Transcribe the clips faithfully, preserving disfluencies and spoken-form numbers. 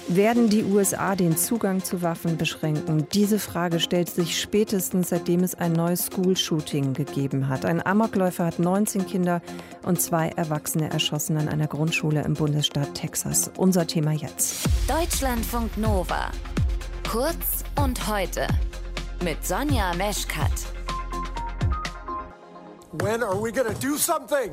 Werden die U S A den Zugang zu Waffen beschränken? Diese Frage stellt sich spätestens, seitdem es ein neues School-Shooting gegeben hat. Ein Amokläufer hat neunzehn Kinder und zwei Erwachsene erschossen an einer Grundschule im Bundesstaat Texas. Unser Thema jetzt. Deutschlandfunk Nova. Kurz und heute. Mit Sonja Meschkat. When are we gonna do something?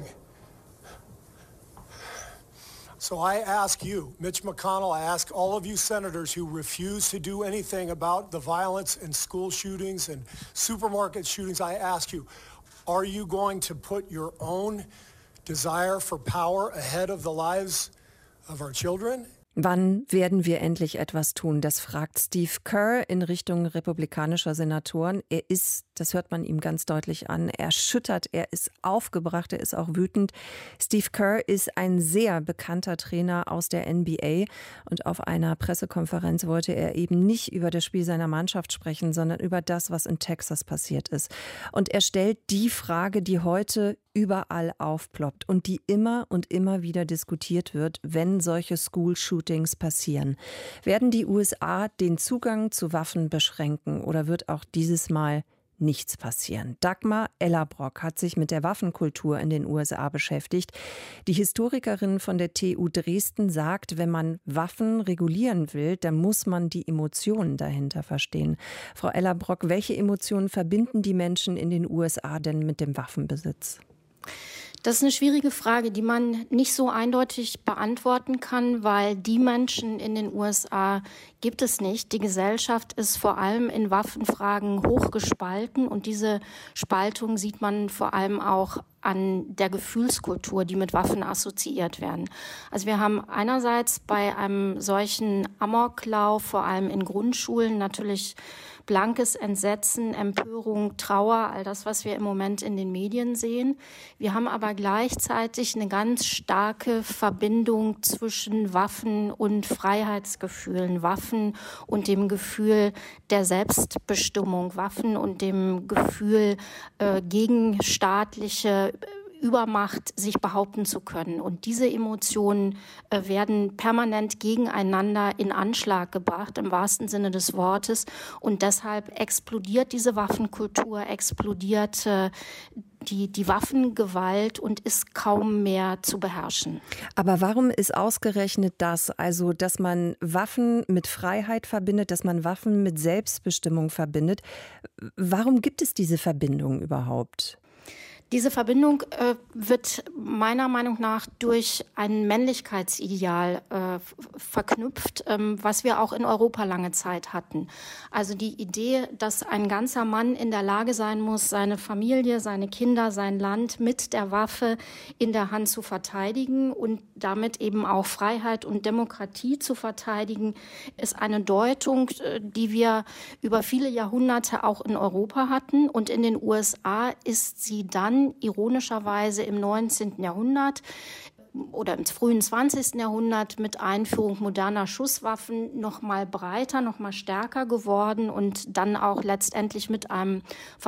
So I ask you, Mitch McConnell, I ask all of you senators who refuse to do anything about the violence in school shootings and supermarket shootings, I ask you, are you going to put your own desire for power ahead of the lives of our children? Wann werden wir endlich etwas tun? Das fragt Steve Kerr in Richtung republikanischer Senatoren. Er ist, das hört man ihm ganz deutlich an, erschüttert, er ist aufgebracht, er ist auch wütend. Steve Kerr ist ein sehr bekannter Trainer aus der N B A und auf einer Pressekonferenz wollte er eben nicht über das Spiel seiner Mannschaft sprechen, sondern über das, was in Texas passiert ist. Und er stellt die Frage, die heute überall aufploppt und die immer und immer wieder diskutiert wird, wenn solche School-Shootings passieren. Werden die U S A den Zugang zu Waffen beschränken oder wird auch dieses Mal nichts passieren? Dagmar Ellerbrock hat sich mit der Waffenkultur in den U S A beschäftigt. Die Historikerin von der T U Dresden sagt, wenn man Waffen regulieren will, dann muss man die Emotionen dahinter verstehen. Frau Ellerbrock, welche Emotionen verbinden die Menschen in den U S A denn mit dem Waffenbesitz? Das ist eine schwierige Frage, die man nicht so eindeutig beantworten kann, weil die Menschen in den U S A gibt es nicht. Die Gesellschaft ist vor allem in Waffenfragen hochgespalten und diese Spaltung sieht man vor allem auch an der Gefühlskultur, die mit Waffen assoziiert werden. Also wir haben einerseits bei einem solchen Amoklauf, vor allem in Grundschulen, natürlich blankes Entsetzen, Empörung, Trauer, all das, was wir im Moment in den Medien sehen. Wir haben aber gleichzeitig eine ganz starke Verbindung zwischen Waffen und Freiheitsgefühlen, Waffen und dem Gefühl der Selbstbestimmung, Waffen und dem Gefühl, äh, gegen staatliche Übermacht sich behaupten zu können. Und diese Emotionen äh, werden permanent gegeneinander in Anschlag gebracht, im wahrsten Sinne des Wortes. Und deshalb explodiert diese Waffenkultur, explodiert äh, die, die Waffengewalt und ist kaum mehr zu beherrschen. Aber warum ist ausgerechnet das, also dass man Waffen mit Freiheit verbindet, dass man Waffen mit Selbstbestimmung verbindet? Warum gibt es diese Verbindung überhaupt? Diese Verbindung äh, wird meiner Meinung nach durch ein Männlichkeitsideal äh, verknüpft, ähm, was wir auch in Europa lange Zeit hatten. Also die Idee, dass ein ganzer Mann in der Lage sein muss, seine Familie, seine Kinder, sein Land mit der Waffe in der Hand zu verteidigen und damit eben auch Freiheit und Demokratie zu verteidigen, ist eine Deutung, die wir über viele Jahrhunderte auch in Europa hatten. Und in den U S A ist sie dann ironischerweise im neunzehnten Jahrhundert oder im frühen zwanzigsten Jahrhundert mit Einführung moderner Schusswaffen noch mal breiter, noch mal stärker geworden und dann auch letztendlich mit einem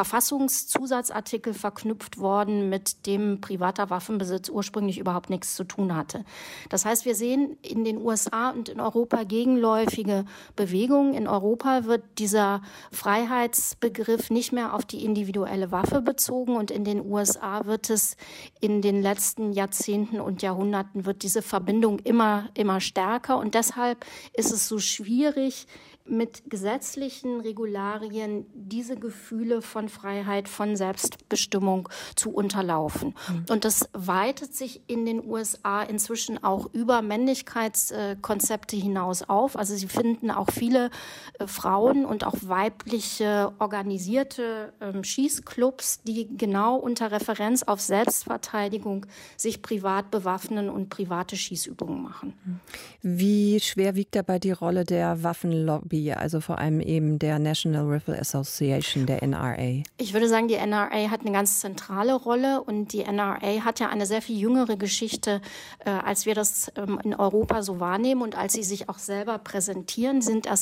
Verfassungszusatzartikel verknüpft worden, mit dem privater Waffenbesitz ursprünglich überhaupt nichts zu tun hatte. Das heißt, wir sehen in den U S A und in Europa gegenläufige Bewegungen. In Europa wird dieser Freiheitsbegriff nicht mehr auf die individuelle Waffe bezogen und in den U S A wird es in den letzten Jahrzehnten und Jahrhunderten Jahrhunderten wird diese Verbindung immer, immer stärker und deshalb ist es so schwierig, mit gesetzlichen Regularien diese Gefühle von Freiheit, von Selbstbestimmung zu unterlaufen. Mhm. Und das weitet sich in den U S A inzwischen auch über Männlichkeitskonzepte hinaus auf. Also sie finden auch viele äh, Frauen und auch weibliche organisierte äh, Schießclubs, die genau unter Referenz auf Selbstverteidigung sich privat bewaffnen und private Schießübungen machen. Wie schwer wiegt dabei die Rolle der Waffenlobby? Also vor allem eben der National Rifle Association, der N R A. Ich würde sagen, die N R A hat eine ganz zentrale Rolle und die N R A hat ja eine sehr viel jüngere Geschichte, äh, als wir das ähm, in Europa so wahrnehmen und als sie sich auch selber präsentieren, sind erst seit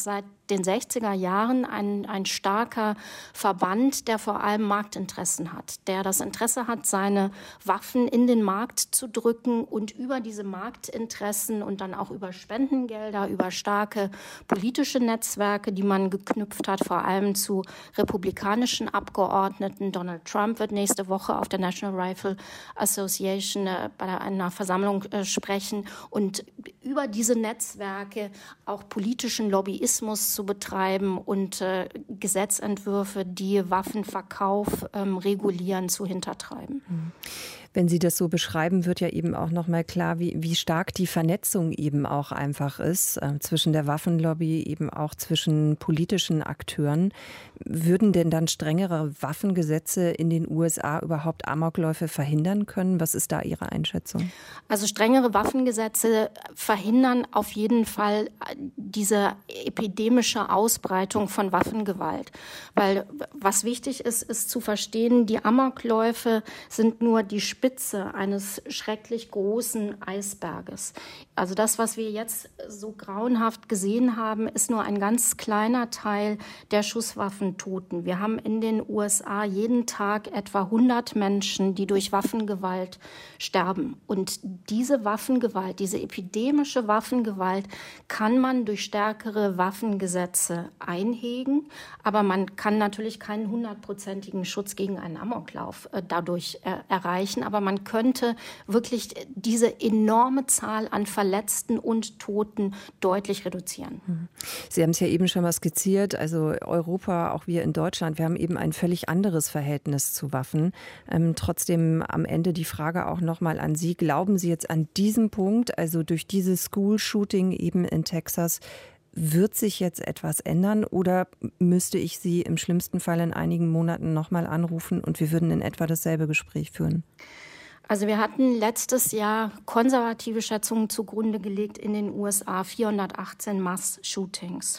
den sechziger Jahren ein, ein starker Verband, der vor allem Marktinteressen hat, der das Interesse hat, seine Waffen in den Markt zu drücken und über diese Marktinteressen und dann auch über Spendengelder, über starke politische Netzwerke, die man geknüpft hat, vor allem zu republikanischen Abgeordneten. Donald Trump wird nächste Woche auf der National Rifle Association äh, bei einer Versammlung äh, sprechen und über diese Netzwerke auch politischen Lobbyismus zu betreiben und äh, Gesetzentwürfe, die Waffenverkauf ähm, regulieren, zu hintertreiben. Wenn Sie das so beschreiben, wird ja eben auch noch mal klar, wie, wie stark die Vernetzung eben auch einfach ist äh, zwischen der Waffenlobby, eben auch zwischen politischen Akteuren. Würden denn dann strengere Waffengesetze in den U S A überhaupt Amokläufe verhindern können? Was ist da Ihre Einschätzung? Also strengere Waffengesetze verhindern auf jeden Fall diese epidemische Ausbreitung von Waffengewalt. Weil was wichtig ist, ist zu verstehen, die Amokläufe sind nur die Spitze eines schrecklich großen Eisberges. Also das, was wir jetzt so grauenhaft gesehen haben, ist nur ein ganz kleiner Teil der Schusswaffentoten. Wir haben in den U S A jeden Tag etwa hundert Menschen, die durch Waffengewalt sterben. Und diese Waffengewalt, diese epidemische Waffengewalt kann man durch stärkere Waffengesetze einhegen. Aber man kann natürlich keinen hundertprozentigen Schutz gegen einen Amoklauf äh, dadurch äh, erreichen. Aber man könnte wirklich diese enorme Zahl an Verletzten und Toten deutlich reduzieren. Sie haben es ja eben schon mal skizziert, also Europa, auch wir in Deutschland, wir haben eben ein völlig anderes Verhältnis zu Waffen. Ähm, trotzdem am Ende die Frage auch nochmal an Sie. Glauben Sie jetzt an diesem Punkt, also durch dieses School-Shooting eben in Texas, wird sich jetzt etwas ändern oder müsste ich Sie im schlimmsten Fall in einigen Monaten nochmal anrufen und wir würden in etwa dasselbe Gespräch führen? Also wir hatten letztes Jahr konservative Schätzungen zugrunde gelegt in den U S A, vierhundertachtzehn Mass-Shootings.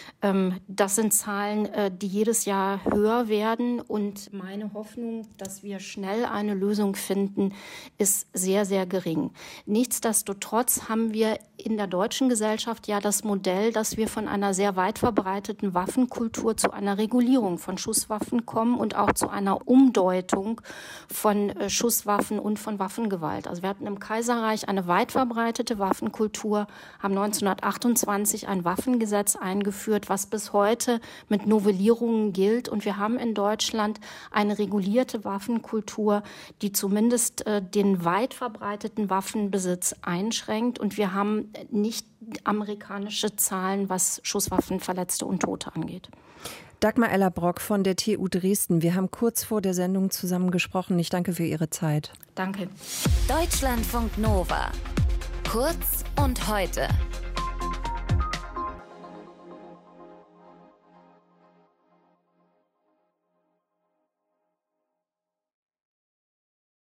Das sind Zahlen, die jedes Jahr höher werden und meine Hoffnung, dass wir schnell eine Lösung finden, ist sehr, sehr gering. Nichtsdestotrotz haben wir in der deutschen Gesellschaft ja das Modell, dass wir von einer sehr weit verbreiteten Waffenkultur zu einer Regulierung von Schusswaffen kommen und auch zu einer Umdeutung von Schusswaffen und von Waffengewalt. Also wir hatten im Kaiserreich eine weit verbreitete Waffenkultur, haben neunzehnhundertachtundzwanzig ein Waffengesetz eingeführt, was bis heute mit Novellierungen gilt. Und wir haben in Deutschland eine regulierte Waffenkultur, die zumindest äh, den weit verbreiteten Waffenbesitz einschränkt. Und wir haben nicht amerikanische Zahlen, was Schusswaffenverletzte und Tote angeht. Dagmar Ellerbrock von der T U Dresden. Wir haben kurz vor der Sendung zusammen gesprochen. Ich danke für Ihre Zeit. Danke. Deutschlandfunk Nova. Kurz und heute.